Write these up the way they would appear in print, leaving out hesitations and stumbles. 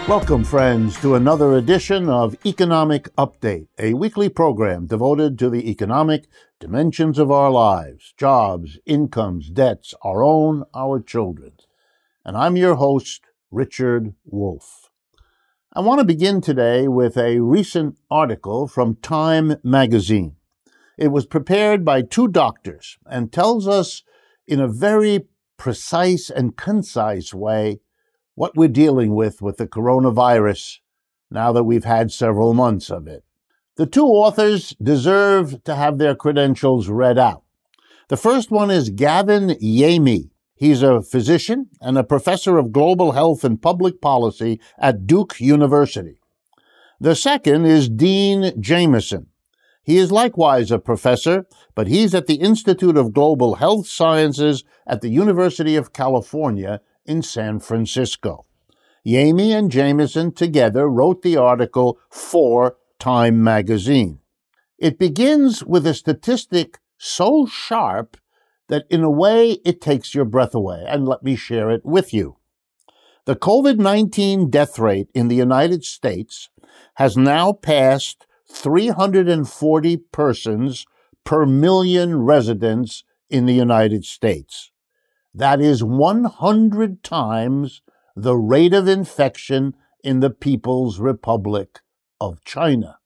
Welcome, friends, to another edition of Economic Update, a weekly program devoted to the economic dimensions of our lives, jobs, incomes, debts, our own, our children's. And I'm your host, Richard Wolff. I want to begin today with a recent article from Time magazine. It was prepared by two doctors and tells us in a very precise and concise way what we're dealing with the coronavirus now that we've had several months of it. The two authors deserve to have their credentials read out. The first one is Gavin Yamey. He's a physician and a professor of global health and public policy at Duke University. The second is Dean Jamieson. He is likewise a professor, but he's at the Institute of Global Health Sciences at the University of California in San Francisco. Yamey and Jamieson together wrote the article for Time magazine. It begins with a statistic so sharp that in a way it takes your breath away, and let me share it with you. The COVID-19 death rate in the United States has now passed 340 persons per million residents in the United States. That is 100 times the rate of infection in the People's Republic of China.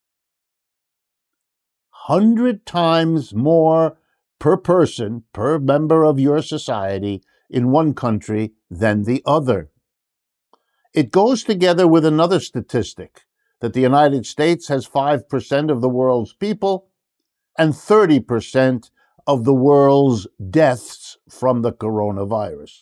100 times more per person, per member of your society in one country than the other. It goes together with another statistic, that the United States has 5% of the world's people and 30% of the world's deaths from the coronavirus.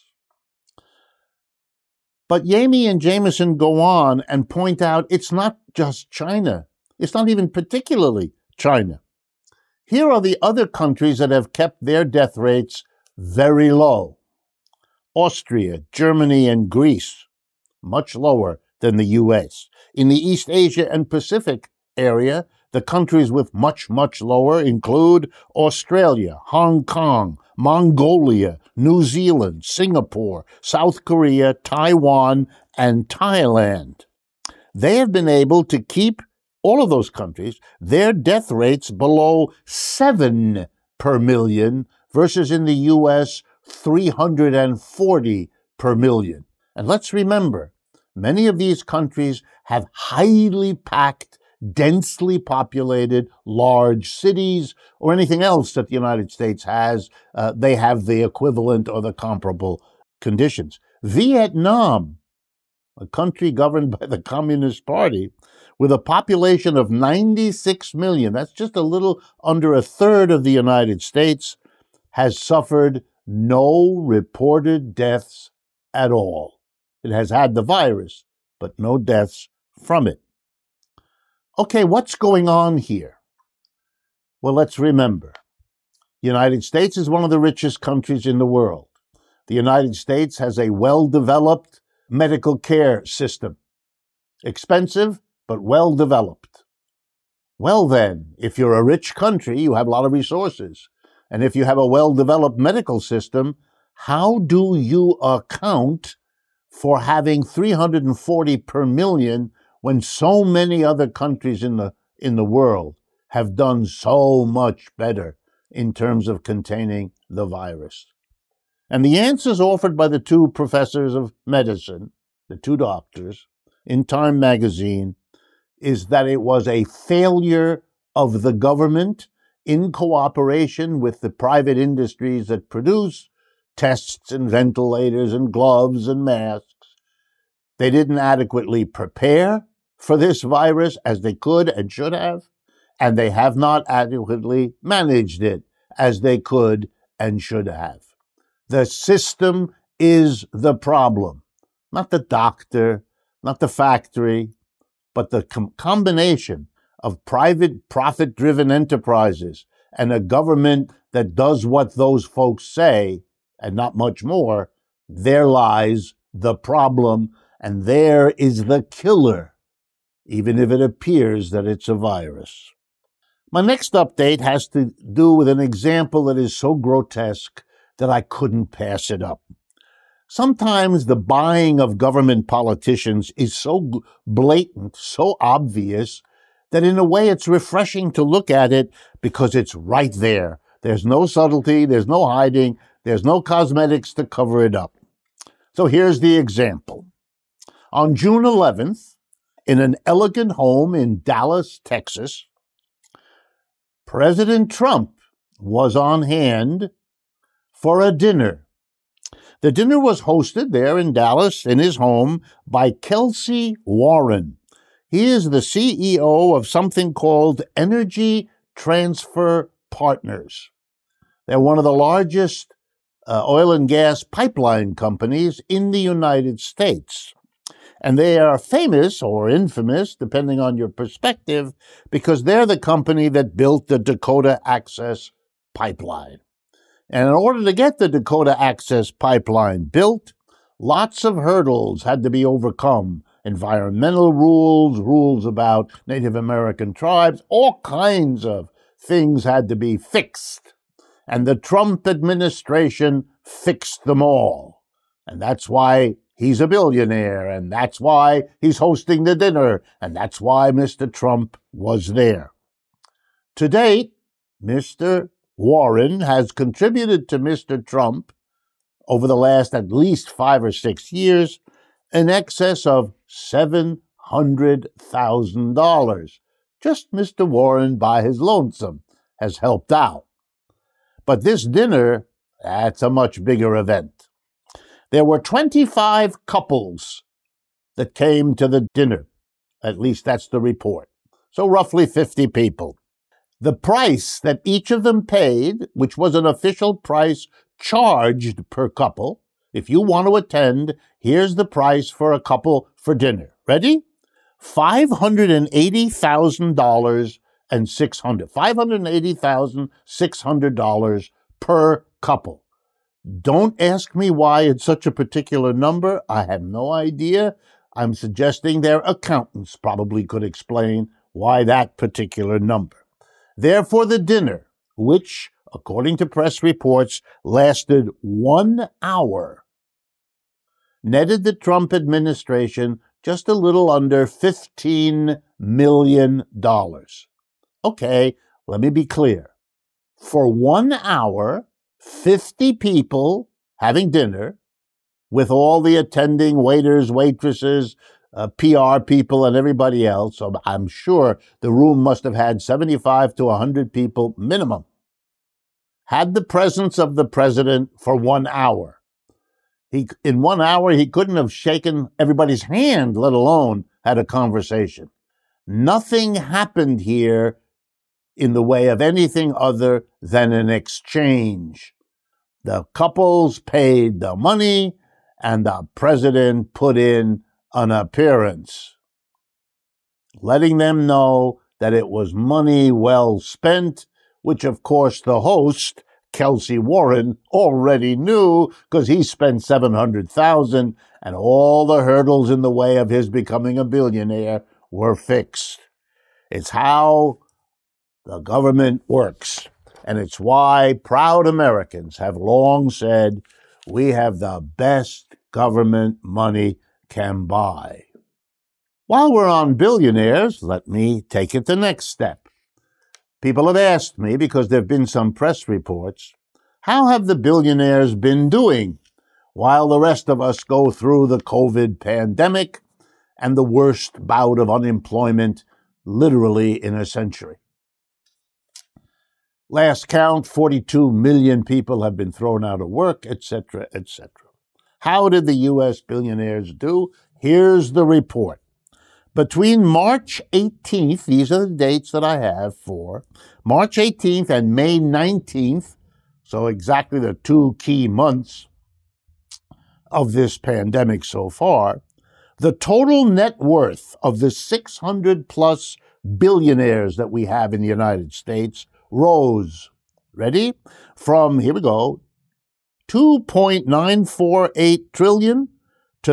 But Yamey and Jamieson go on and point out it's not just China. It's not even particularly China. Here are the other countries that have kept their death rates very low. Austria, Germany, and Greece, much lower than the U.S. In the East Asia and Pacific area, the countries with much, much lower include Australia, Hong Kong, Mongolia, New Zealand, Singapore, South Korea, Taiwan, and Thailand. They have been able to keep, all of those countries, their death rates below 7 per million versus in the U.S. 340 per million. And let's remember, many of these countries have highly packed, densely populated, large cities, or anything else that the United States has. They have the equivalent or the comparable conditions. Vietnam, a country governed by the Communist Party, with a population of 96 million, that's just a little under a third of the United States, has suffered no reported deaths at all. It has had the virus, but no deaths from it. Okay, what's going on here? Well, let's remember, the United States is one of the richest countries in the world. The United States has a well-developed medical care system. Expensive, but well-developed. Well then, if you're a rich country, you have a lot of resources. And if you have a well-developed medical system, how do you account for having 340 per million when so many other countries in the world have done so much better in terms of containing the virus? And the answers offered by the two professors of medicine, the two doctors, in Time magazine, is that it was a failure of the government in cooperation with the private industries that produce tests and ventilators and gloves and masks. They didn't adequately prepare for this virus as they could and should have, and they have not adequately managed it as they could and should have. The system is the problem, not the doctor, not the factory, but the combination of private profit-driven enterprises and a government that does what those folks say and not much more. There lies the problem, and there is the killer, even if it appears that it's a virus. My next update has to do with an example that is so grotesque that I couldn't pass it up. Sometimes the buying of government politicians is so blatant, so obvious, that in a way it's refreshing to look at it because it's right there. There's no subtlety, there's no hiding, there's no cosmetics to cover it up. So here's the example. On June 11th, in an elegant home in Dallas, Texas, President Trump was on hand for a dinner. The dinner was hosted there in Dallas in his home by Kelcy Warren. He is the CEO of something called Energy Transfer Partners. They're one of the largest oil and gas pipeline companies in the United States. And they are famous or infamous, depending on your perspective, because they're the company that built the Dakota Access Pipeline. And in order to get the Dakota Access Pipeline built, lots of hurdles had to be overcome. Environmental rules, rules about Native American tribes, all kinds of things had to be fixed. And the Trump administration fixed them all. And that's why he's a billionaire, and that's why he's hosting the dinner, and that's why Mr. Trump was there. To date, Mr. Warren has contributed to Mr. Trump over the last at least 5 or 6 years in excess of $700,000. Just Mr. Warren by his lonesome has helped out. But this dinner, that's a much bigger event. There were 25 couples that came to the dinner. At least that's the report. So roughly 50 people. The price that each of them paid, which was an official price charged per couple, if you want to attend, here's the price for a couple for dinner. Ready? $580,600 per couple. Don't ask me why it's such a particular number. I have no idea. I'm suggesting their accountants probably could explain why that particular number. Therefore, the dinner, which, according to press reports, lasted 1 hour, netted the Trump administration just a little under $15 million. Okay, let me be clear. For 1 hour, 50 people having dinner with all the attending waiters, waitresses, PR people, and everybody else. So I'm sure the room must have had 75 to 100 people minimum. Had the presence of the president for 1 hour. In 1 hour, he couldn't have shaken everybody's hand, let alone had a conversation. Nothing happened here in the way of anything other than an exchange. The couples paid the money, and the president put in an appearance, letting them know that it was money well spent, which of course the host, Kelcy Warren, already knew because he spent $700,000 and all the hurdles in the way of his becoming a billionaire were fixed. It's how the government works, and it's why proud Americans have long said we have the best government money can buy. While we're on billionaires, let me take it the next step. People have asked me, because there have been some press reports, how have the billionaires been doing while the rest of us go through the COVID pandemic and the worst bout of unemployment literally in a century? Last count, 42 million people have been thrown out of work, etc., etc. How did the U.S. billionaires do? Here's the report. Between March 18th, these are the dates that I have for, March 18th and May 19th, so exactly the 2 key months of this pandemic so far, the total net worth of the 600 plus billionaires that we have in the United States rose, ready? From, here we go, $2.948 trillion to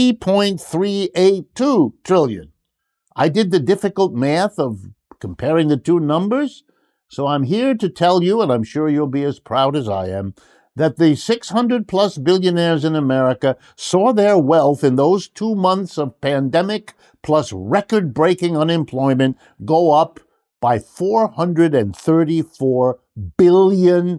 $3.382 trillion. I did the difficult math of comparing the two numbers, so I'm here to tell you, and I'm sure you'll be as proud as I am, that the 600 plus billionaires in America saw their wealth in those 2 months of pandemic plus record-breaking unemployment go up by $434 billion.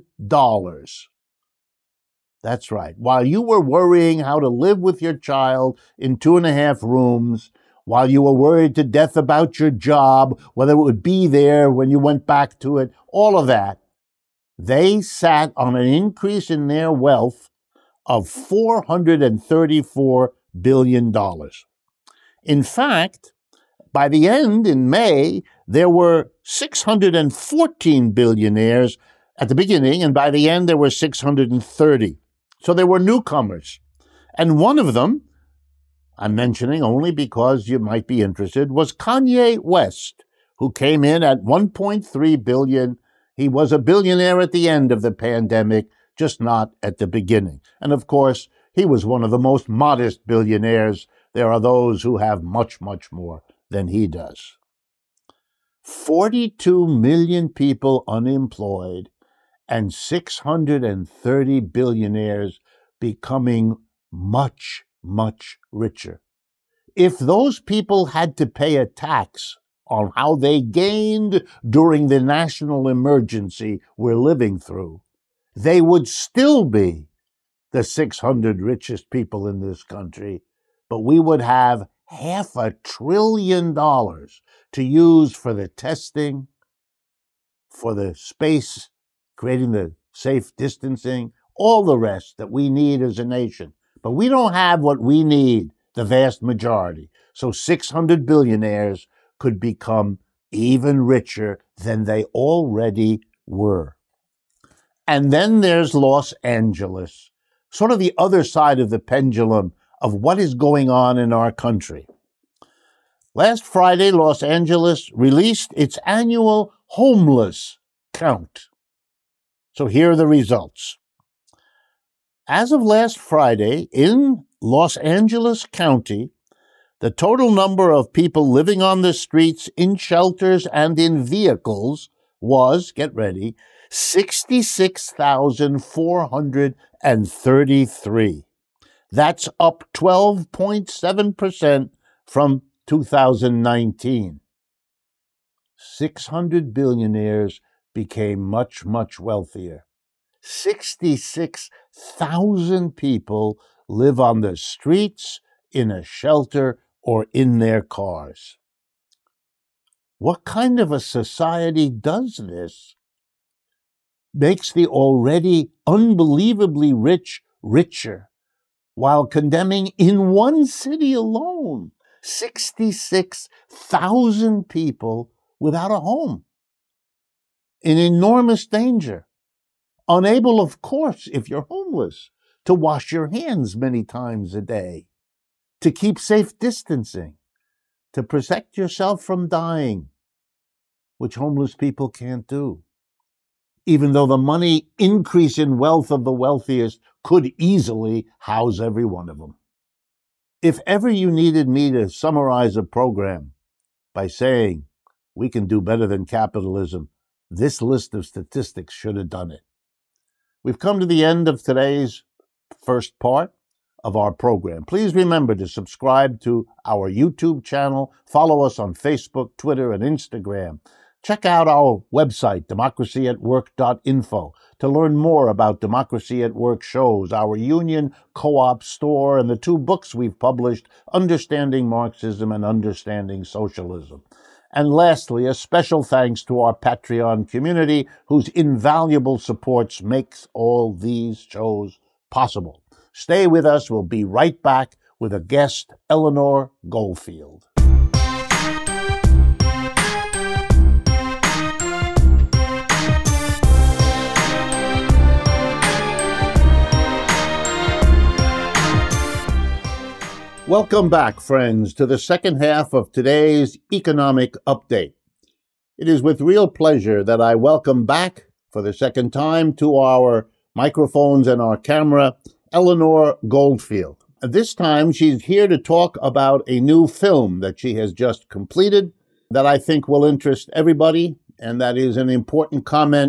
That's right. While you were worrying how to live with your child in 2.5 rooms, while you were worried to death about your job, whether it would be there when you went back to it, all of that, they sat on an increase in their wealth of $434 billion. In fact, by the end, in May, there were 614 billionaires at the beginning, and by the end, there were 630. So there were newcomers. And one of them, I'm mentioning only because you might be interested, was Kanye West, who came in at $1.3 billion. He was a billionaire at the end of the pandemic, just not at the beginning. And of course, he was one of the most modest billionaires. There are those who have much, much more than he does. 42 million people unemployed and 630 billionaires becoming much, much richer. If those people had to pay a tax on how they gained during the national emergency we're living through, they would still be the 600 richest people in this country, but we would have $500 billion to use for the testing, for the space, creating the safe distancing, all the rest that we need as a nation. But we don't have what we need, the vast majority. So 600 billionaires could become even richer than they already were. And then there's Los Angeles, sort of the other side of the pendulum of what is going on in our country. Last Friday, Los Angeles released its annual homeless count. So here are the results. As of last Friday, in Los Angeles County, the total number of people living on the streets, in shelters, and in vehicles was, get ready, 66,433. That's up 12.7% from 2019. 600 billionaires became much, much wealthier. 66,000 people live on the streets, in a shelter, or in their cars. What kind of a society does this? Makes the already unbelievably rich richer, while condemning in one city alone 66,000 people without a home, in enormous danger, unable, of course, if you're homeless, to wash your hands many times a day, to keep safe distancing, to protect yourself from dying, which homeless people can't do, even though the money increase in wealth of the wealthiest could easily house every one of them. If ever you needed me to summarize a program by saying we can do better than capitalism, this list of statistics should have done it. We've come to the end of today's first part of our program. Please remember to subscribe to our YouTube channel, follow us on Facebook, Twitter, and Instagram. Check out our website, democracyatwork.info, to learn more about Democracy at Work shows, our union co-op store, and the 2 books we've published, Understanding Marxism and Understanding Socialism. And lastly, a special thanks to our Patreon community, whose invaluable supports makes all these shows possible. Stay with us. We'll be right back with a guest, Eleanor Goldfield. Welcome back, friends, to the second half of today's economic update. It is with real pleasure that I welcome back for the second time to our microphones and our camera, Eleanor Goldfield. This time she's here to talk about a new film that she has just completed that I think will interest everybody, and that is an important comment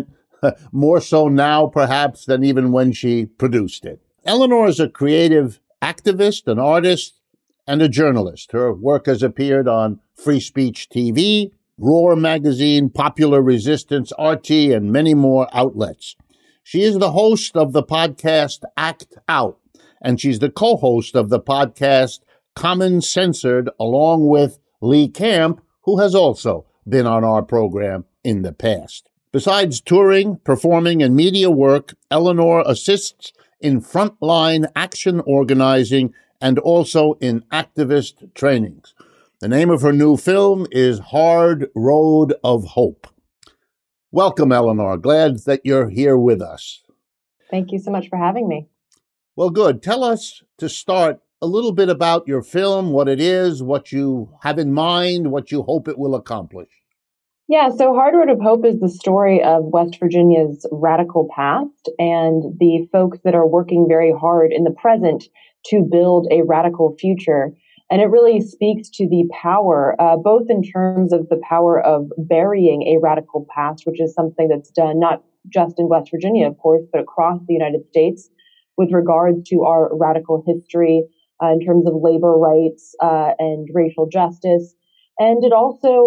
more so now perhaps than even when she produced it. Eleanor is a creative activist, an artist, and a journalist. Her work has appeared on Free Speech TV, Roar Magazine, Popular Resistance, RT, and many more outlets. She is the host of the podcast Act Out, and she's the co-host of the podcast Common Censored, along with Lee Camp, who has also been on our program in the past. Besides touring, performing, and media work, Eleanor assists in frontline action organizing and also in activist trainings. The name of her new film is Hard Road of Hope. Welcome, Eleanor. Glad that you're here with us. Thank you so much for having me. Well, good. Tell us to start a little bit about your film, what it is, what you have in mind, what you hope it will accomplish. Yeah, so Hard Road of Hope is the story of West Virginia's radical past and the folks that are working very hard in the present to build a radical future. And it really speaks to the power, both in terms of the power of burying a radical past, which is something that's done not just in West Virginia, of course, but across the United States with regards to our radical history in terms of labor rights and racial justice. And it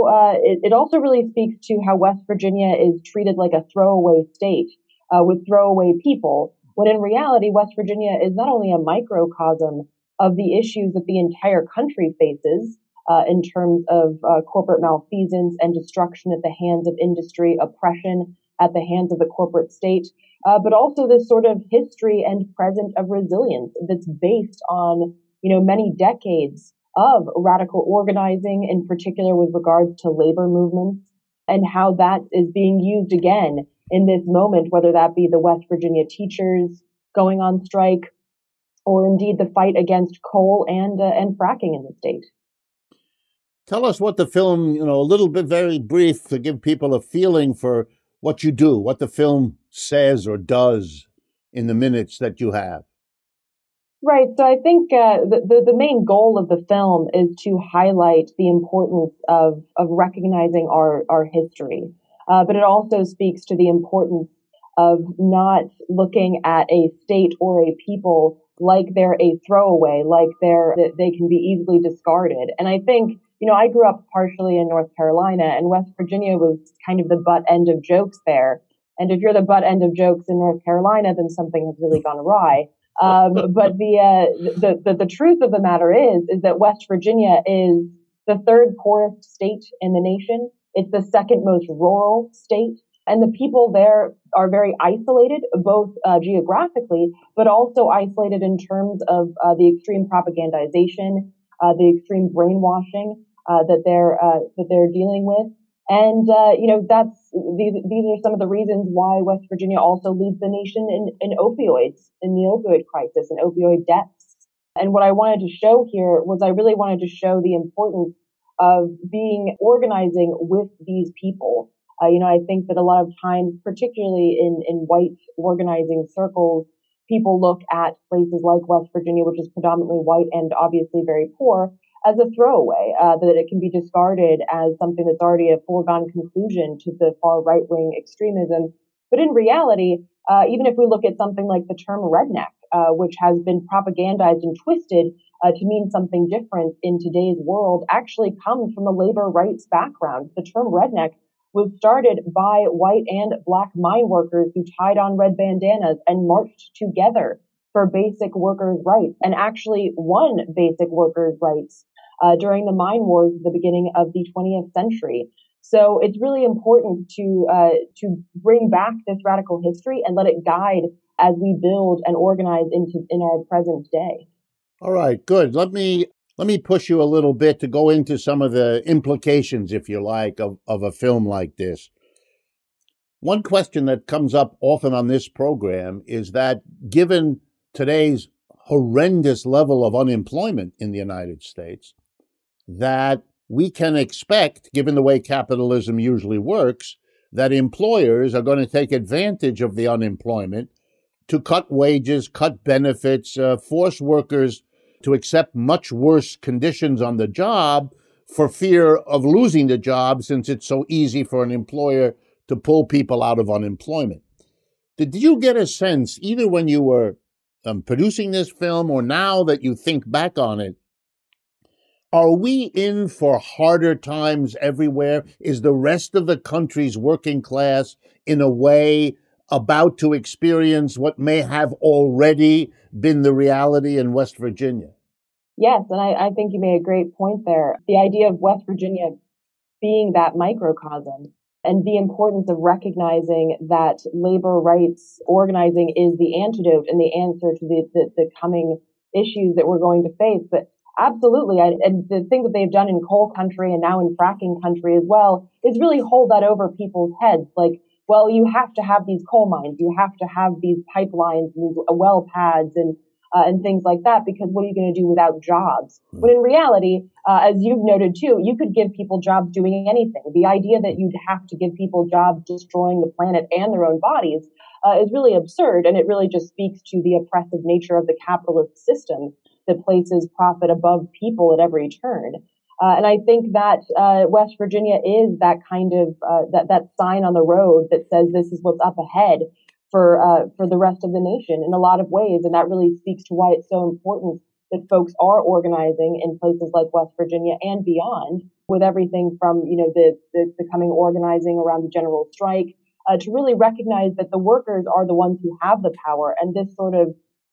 also really speaks to how West Virginia is treated like a throwaway state with throwaway people, when in reality, West Virginia is not only a microcosm of the issues that the entire country faces in terms of corporate malfeasance and destruction at the hands of industry, oppression at the hands of the corporate state, but also this sort of history and present of resilience that's based on, many decades of radical organizing, in particular with regards to labor movements, and how that is being used again in this moment, whether that be the West Virginia teachers going on strike, or indeed the fight against coal and fracking in the state. Tell us what the film, a little bit very brief to give people a feeling for what you do, what the film says or does in the minutes that you have. Right. So I think the main goal of the film is to highlight the importance of recognizing our history. But it also speaks to the importance of not looking at a state or a people like they're a throwaway, like they can be easily discarded. And I think, I grew up partially in North Carolina, and West Virginia was kind of the butt end of jokes there. And if you're the butt end of jokes in North Carolina, then something has really gone awry. But the truth of the matter is that West Virginia is the third poorest state in the nation. It's the second most rural state. And the people there are very isolated, both geographically, but also isolated in terms of the extreme propagandization, the extreme brainwashing that they're dealing with. And these are some of the reasons why West Virginia also leads the nation in opioids, in the opioid crisis and opioid deaths. And what I wanted to show here was I really wanted to show the importance of organizing with these people. I think that a lot of times, particularly in white organizing circles, people look at places like West Virginia, which is predominantly white and obviously very poor, as a throwaway, that it can be discarded as something that's already a foregone conclusion to the far right-wing extremism. But in reality, even if we look at something like the term redneck, which has been propagandized and twisted to mean something different in today's world, actually comes from a labor rights background. The term redneck was started by white and black mine workers who tied on red bandanas and marched together for basic workers' rights, and actually won basic workers' rights during the mine wars at the beginning of the 20th century. So it's really important to bring back this radical history and let it guide as we build and organize in our present day. All right, good. Let me push you a little bit to go into some of the implications, if you like, of a film like this. One question that comes up often on this program is that given today's horrendous level of unemployment in the United States, that we can expect, given the way capitalism usually works, that employers are going to take advantage of the unemployment to cut wages, cut benefits, force workers to accept much worse conditions on the job for fear of losing the job, since it's so easy for an employer to pull people out of unemployment. Did you get a sense, either when you were producing this film or now that you think back on it, are we in for harder times everywhere? Is the rest of the country's working class, in a way, about to experience what may have already been the reality in West Virginia? Yes, and I think you made a great point there. The idea of West Virginia being that microcosm and the importance of recognizing that labor rights organizing is the antidote and the answer to the coming issues that we're going to face. But absolutely, and the thing that they've done in coal country and now in fracking country as well is really hold that over people's heads. Like, well, you have to have these coal mines, you have to have these pipelines, these well pads, and things like that, because what are you going to do without jobs? When in reality, as you've noted too, you could give people jobs doing anything. The idea that you'd have to give people jobs destroying the planet and their own bodies is really absurd, and it really just speaks to the oppressive nature of the capitalist system that places profit above people at every turn. And I think that West Virginia is that kind of that sign on the road that says this is what's up ahead for the rest of the nation in a lot of ways, and that really speaks to why it's so important that folks are organizing in places like West Virginia and beyond, with everything from the coming organizing around the general strike to really recognize that the workers are the ones who have the power, and this sort of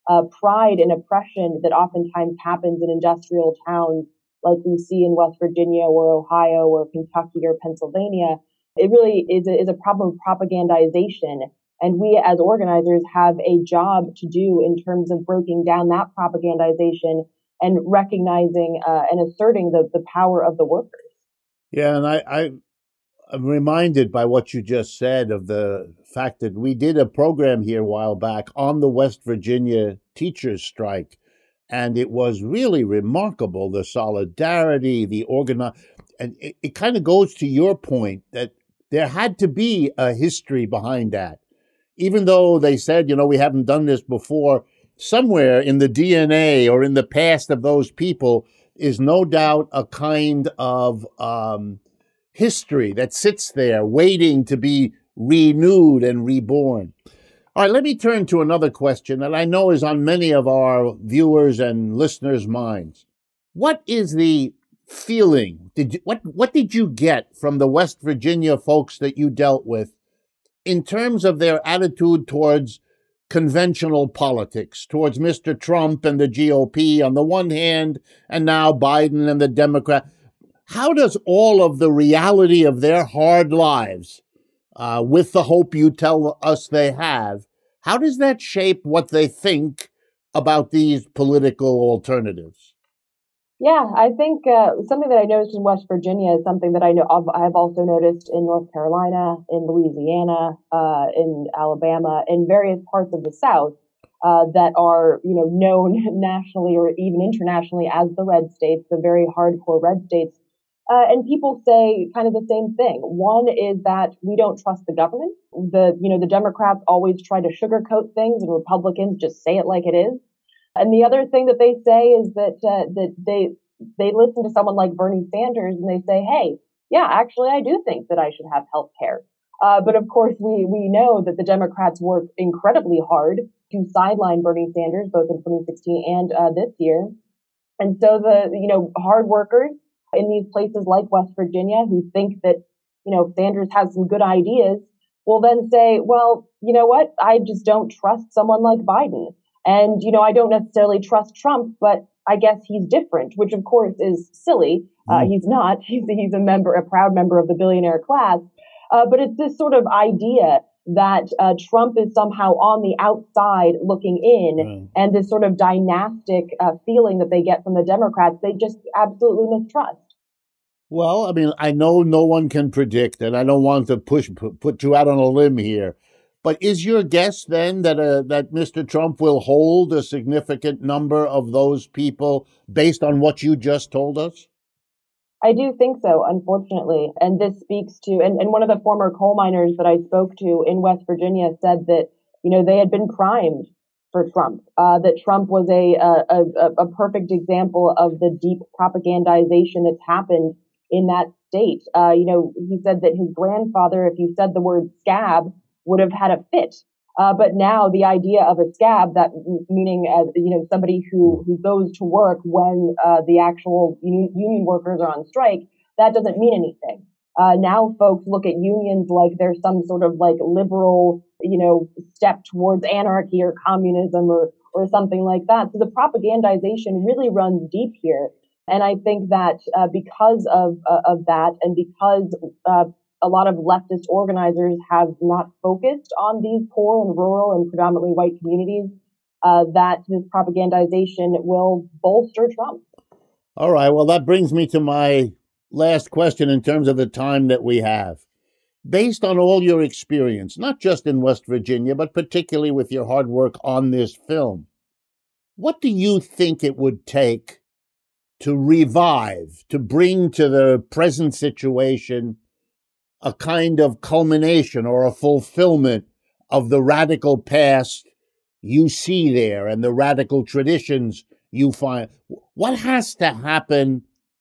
pride and oppression that oftentimes happens in industrial towns like we see in West Virginia or Ohio or Kentucky or Pennsylvania. It really is a problem of propagandization. And we as organizers have a job to do in terms of breaking down that propagandization and recognizing and asserting the power of the workers. Yeah, and I'm reminded by what you just said of the fact that we did a program here a while back on the West Virginia teachers' strike. And it was really remarkable, the solidarity, the and it kind of goes to your point that there had to be a history behind that. Even though they said, we haven't done this before, somewhere in the DNA or in the past of those people is no doubt a kind of history that sits there waiting to be renewed and reborn. All right, let me turn to another question that I know is on many of our viewers and listeners' minds. What is the feeling? What did you get from the West Virginia folks that you dealt with in terms of their attitude towards conventional politics, towards Mr. Trump and the GOP on the one hand, and now Biden and the Democrat? How does all of the reality of their hard lives, with the hope you tell us they have, how does that shape what they think about these political alternatives? Yeah, I think something that I noticed in West Virginia is something that I've also noticed in North Carolina, in Louisiana, in Alabama, in various parts of the South that are known nationally or even internationally as the red states, the very hardcore red states. And people say kind of the same thing. One is that we don't trust the government. The Democrats always try to sugarcoat things, and Republicans just say it like it is. And the other thing that they say is that they listen to someone like Bernie Sanders and they say, hey, yeah, actually, I do think that I should have health care. But of course, we know that the Democrats worked incredibly hard to sideline Bernie Sanders, both in 2016 and this year. And so the hard workers in these places like West Virginia who think that Sanders has some good ideas will then say, well, you know what? I just don't trust someone like Biden. And, I don't necessarily trust Trump, but I guess he's different, which of course is silly. He's not. He's a proud member of the billionaire class. But it's this sort of idea that Trump is somehow on the outside looking in, and this sort of dynastic feeling that they get from the Democrats, they just absolutely mistrust. Well, I mean, I know no one can predict, and I don't want to put you out on a limb here. But is your guess then that Mr. Trump will hold a significant number of those people based on what you just told us? I do think so, unfortunately. And this speaks to, and one of the former coal miners that I spoke to in West Virginia said that, they had been primed for Trump, that Trump was a perfect example of the deep propagandization that's happened in that state. He said that his grandfather, if you said the word scab, would have had a fit. But now the idea of a scab, that meaning somebody who goes to work when the actual union workers are on strike, that doesn't mean anything. Now folks look at unions like they're some sort of like liberal, step towards anarchy or communism or something like that. So the propagandization really runs deep here. And I think that because of that, and because a lot of leftist organizers have not focused on these poor and rural and predominantly white communities, that this propagandization will bolster Trump. All right. Well, that brings me to my last question in terms of the time that we have. Based on all your experience, not just in West Virginia, but particularly with your hard work on this film, what do you think it would take to revive, to bring to the present situation a kind of culmination or a fulfillment of the radical past you see there and the radical traditions you find? What has to happen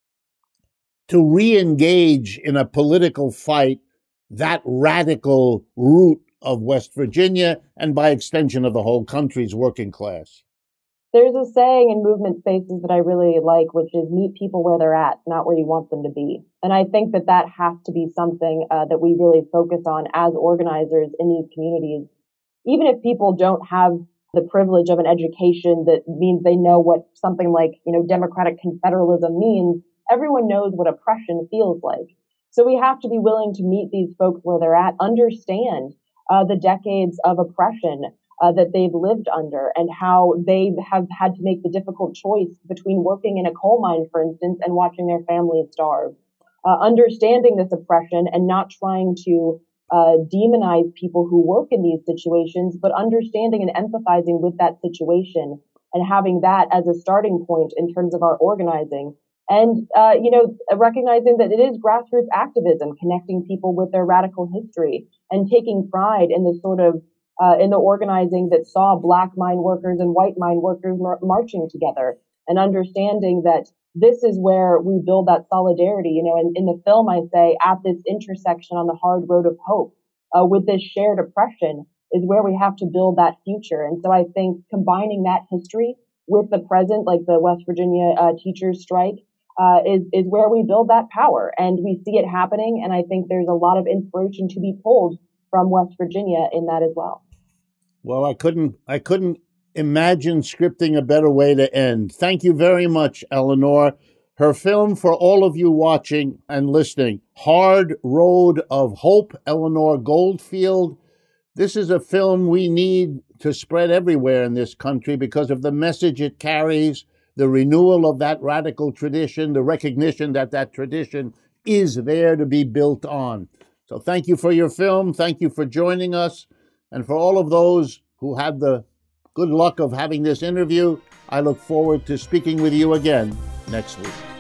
to re-engage in a political fight that radical root of West Virginia and by extension of the whole country's working class? There's a saying in movement spaces that I really like, which is meet people where they're at, not where you want them to be. And I think that has to be something that we really focus on as organizers in these communities. Even if people don't have the privilege of an education that means they know what something like, democratic confederalism means, everyone knows what oppression feels like. So we have to be willing to meet these folks where they're at, understand the decades of oppression that they've lived under, and how they have had to make the difficult choice between working in a coal mine, for instance, and watching their families starve. Understanding this oppression and not trying to demonize people who work in these situations, but understanding and empathizing with that situation and having that as a starting point in terms of our organizing. And, recognizing that it is grassroots activism, connecting people with their radical history and taking pride in the sort of in the organizing that saw Black mine workers and white mine workers marching together, and understanding that this is where we build that solidarity. In the film, I say, at this intersection on the hard road of hope, with this shared oppression is where we have to build that future. And so I think combining that history with the present, like the West Virginia teachers strike, is where we build that power. And we see it happening. And I think there's a lot of inspiration to be pulled from West Virginia in that as well. Well, I couldn't imagine scripting a better way to end. Thank you very much, Eleanor. Her film, for all of you watching and listening, Hard Road of Hope, Eleanor Goldfield. This is a film we need to spread everywhere in this country because of the message it carries, the renewal of that radical tradition, the recognition that that tradition is there to be built on. So thank you for your film. Thank you for joining us. And for all of those who had the good luck of having this interview, I look forward to speaking with you again next week.